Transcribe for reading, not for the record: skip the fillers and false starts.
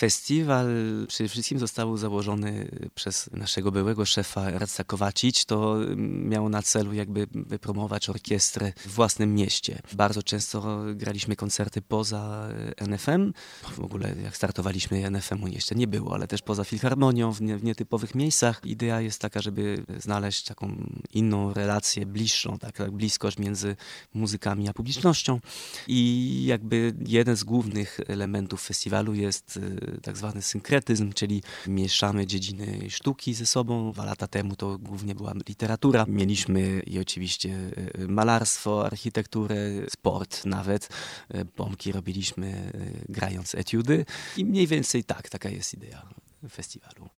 Festiwal przede wszystkim został założony przez naszego byłego szefa Radca Kowacić. To miało na celu jakby wypromować orkiestrę w własnym mieście. Bardzo często graliśmy koncerty poza NFM. W ogóle jak startowaliśmy, NFM-u jeszcze nie było, ale też poza filharmonią, w nietypowych miejscach. Idea jest taka, żeby znaleźć taką inną relację, bliższą, tak bliskość między muzykami a publicznością. I jakby jeden z głównych elementów festiwalu jest tak zwany synkretyzm, czyli mieszamy dziedziny sztuki ze sobą. 2 lata temu to głównie była literatura. Mieliśmy i oczywiście malarstwo, architekturę, sport nawet. Bombki robiliśmy grając etiudy i mniej więcej taka jest idea festiwalu.